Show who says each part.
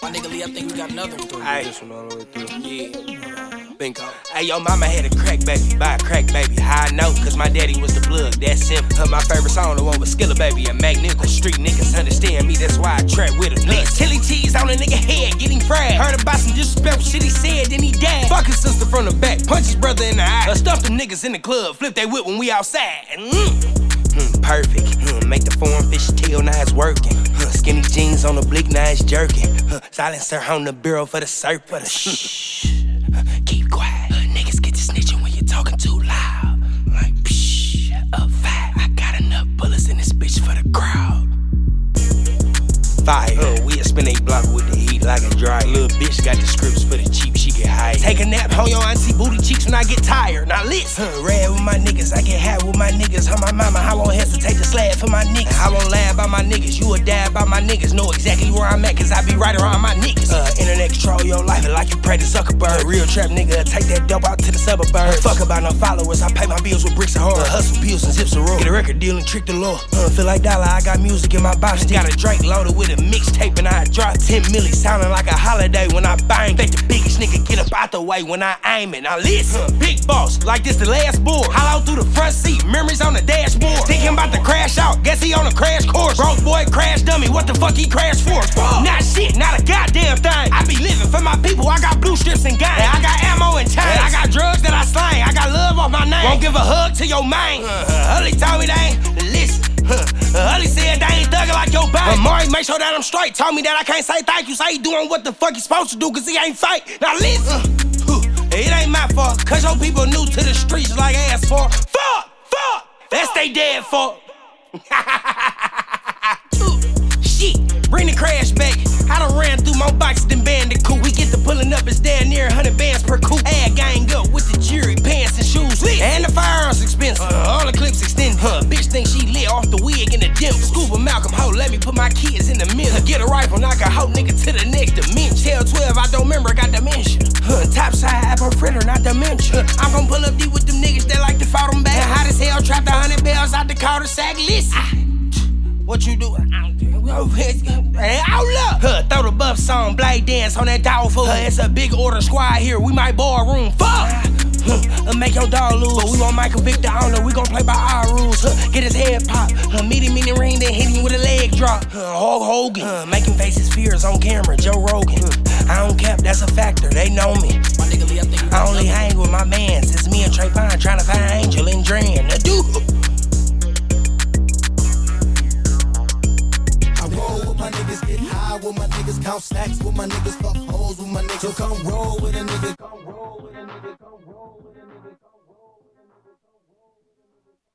Speaker 1: My nigga Lee, I think we got another one.
Speaker 2: This one all the way through. Yeah. Bingo. Hey, yo, mama had a crack baby, by a crack baby. How I know? Cause my daddy was the blood, that's simple. My favorite song, the one with Skilla Baby and Magnical. Street niggas understand me, that's why I trap with him. Tilly T's on a nigga head, getting fried. Heard about some disrespectful shit he said, then he died. Fuck his sister from the back, punch his brother in the eye. Stuff them niggas in the club, flip they whip when we outside. Perfect. Make the foreign fish tail, now it's working. Skinny jeans on the bleak, now it's jerking. Silencer on the bureau for the surplus. Shh. Keep quiet. Niggas get to snitching when you're talking too loud. Like, psh, up fire. I got enough bullets in this bitch for the crowd. Fire. We'll spin a block with the heat like a dryer. Little bitch got the scripts for the cheap, she get high. Take a nap on your auntie booty cheeks when I get tired. Now listen. Red with my niggas, I get high with my niggas. My mama, I won't hesitate to slap for my niggas. I won't lie about my niggas, you will die about my niggas. Know exactly where I'm at, cause I be right around my niggas. Internet control your life like you pray to Zuckerberg. Real trap nigga, take that dope out to the suburbs. Fuck about no followers, I pay my bills with bricks and hard. Hustle pills and zips and roll. Get a record deal and trick the law. Feel like dollar, I got music in my box. Got a Drake loaded with a mixtape and I drop 10 milli, sounding like a holiday when I bang. Think the biggest nigga get up out the way when I aim it. Now listen, big boss, like this the last board. Hollow through the front seat, memories on the dashboard. Thinking about to crash out, guess he on a crash course. Broke boy, crash dummy, what the fuck he crashed for? Not shit, not a goddamn thing. I be living for my people, I got blue strips and gang. I got ammo and chains, I got drugs that I slang. I got love off my name, won't give a hug to your man. Hully told me they ain't listen. Hully said they ain't thuggin' like your body. But Maury make sure that I'm straight. Told me that I can't say thank you. Say he doing what the fuck he supposed to do, cause he ain't fake. Now listen, it ain't my fault, cause your people new to the streets like ass for. Fuck, that's they dead for. Shit, bring the crash back. I done ran through more boxes than Bandicoot. We get to pulling up, it's down near 100 bands per coupe. Ad gang up with the jury, pants and shoes. And the firearms expensive, all the clips extended. Bitch think she lit off the wig in the dim. Scuba Malcolm, ho, let me put my kids in the middle. Get a rifle, knock a hoe nigga to the next dimension. Tell 12, I don't remember, got dementia. Top side, apple fritter, not dementia. I'm gon' pull up deep with them niggas that like to fall them back. Hot as hell, trapped 100 bells out the cul-de-sac. Listen, what you do? Hold up! Throw the buff song, blade dance on that dog food. It's a big order squad here, we might borrow a room. Fuck! Make your dog lose, but we won't Michael Victor Honor, we gon' play by our rules. Get his head pop, meet him in the ring, then hit him with a leg drop. Hulk Hogan, making faces fears on camera, Joe Rogan. I don't cap, that's a factor, they know me.
Speaker 1: My nigga Lee, I think
Speaker 2: I only hang with my mans, it's me and Trayvon tryna find Angel and Dran.
Speaker 3: My niggas get high, with my niggas count stacks, with my niggas fuck hoes, with my niggas. So come roll with a nigga, come roll with a nigga, come roll with a nigga.